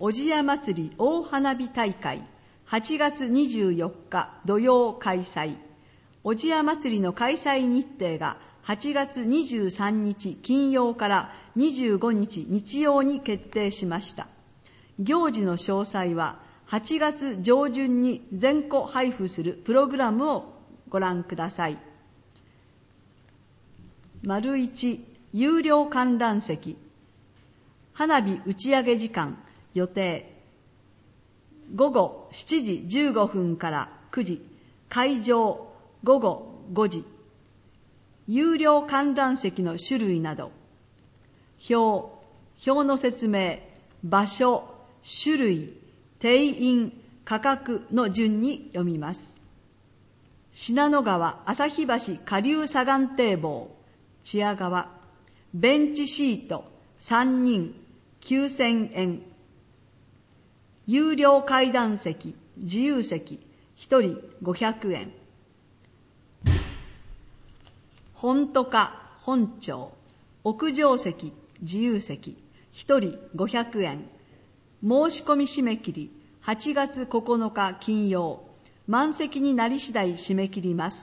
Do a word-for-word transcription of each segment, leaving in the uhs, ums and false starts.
小千谷祭り大花火大会はちがつにじゅうよっか土曜開催。小千谷祭りの開催日程がはちがつにじゅうさんにち金曜からにじゅうごにち日曜に決定しました。行事の詳細ははちがつ上旬に全戸配布するプログラムをご覧ください。丸いち、有料観覧席。花火打ち上げ時間予定。ごごしちじじゅうごふんからくじ、会場ごごごじ。有料観覧席の種類など。表、表の説明、場所、種類、定員、価格の順に読みます。信濃川旭橋下流左岸堤防、チア川、ベンチシートさんにんきゅうせんえん。有料階段席、自由席ひとりごひゃくえん。本都課本庁、屋上席、自由席ひとりごひゃくえん。申し込み締め切りはちがつここのか金曜。満席になり次第締め切ります。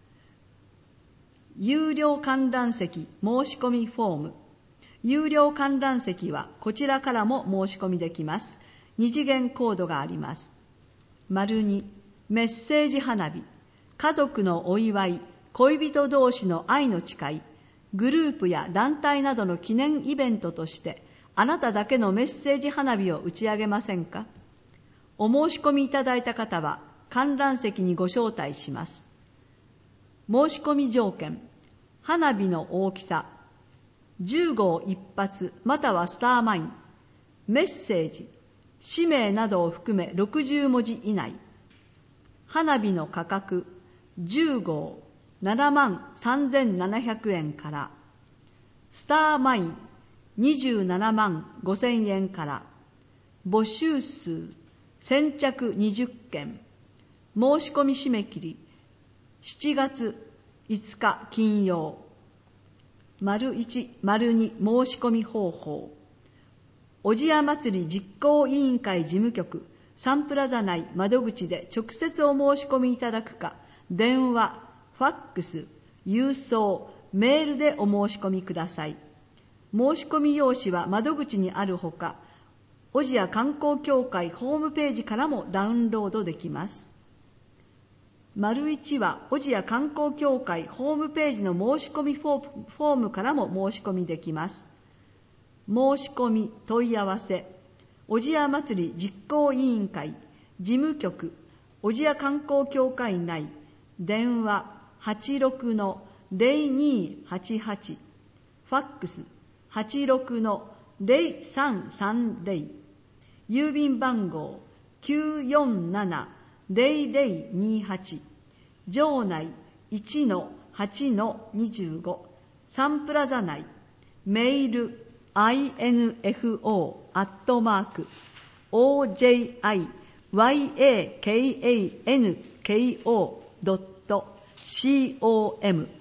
有料観覧席申し込みフォーム。有料観覧席はこちらからも申し込みできます。二次元コードがあります。丸に、メッセージ花火。家族のお祝い、恋人同士の愛の誓い、グループや団体などの記念イベントとして、あなただけのメッセージ花火を打ち上げませんか？お申し込みいただいた方は観覧席にご招待します。申し込み条件、花火の大きさ、じゅうごう一発またはスターマイン、メッセージ、氏名などを含めろくじゅうもじ以内、花火の価格、じゅうごうななまんさんぜんななひゃくえんから、スターマインにじゅうななまんごせんえんから、募集数先着にじゅっけん、申し込み締め切りしちがついつか金曜。丸いち、丸に申し込み方法。小千谷祭り実行委員会事務局サンプラザ内窓口で直接お申し込みいただくか、電話、ファックス、郵送、メールでお申し込みください。申し込み用紙は窓口にあるほか、小千谷観光協会ホームページからもダウンロードできます。丸いちは小千谷観光協会ホームページの申し込みフォームからも申し込みできます。申し込み問い合わせ、小千谷祭り実行委員会事務局小千谷観光協会内、電話 はちろくのぜろにはちはち、ファックス はちろくのぜろさんさんぜろ、郵便番号 きゅうよんななぜろぜろにはち、場内 いちのはちのにじゅうご、サンプラザ内、メール アイエヌエフオー アットマーク オージェイアイワイエーケーエーエヌケーオー ドットコム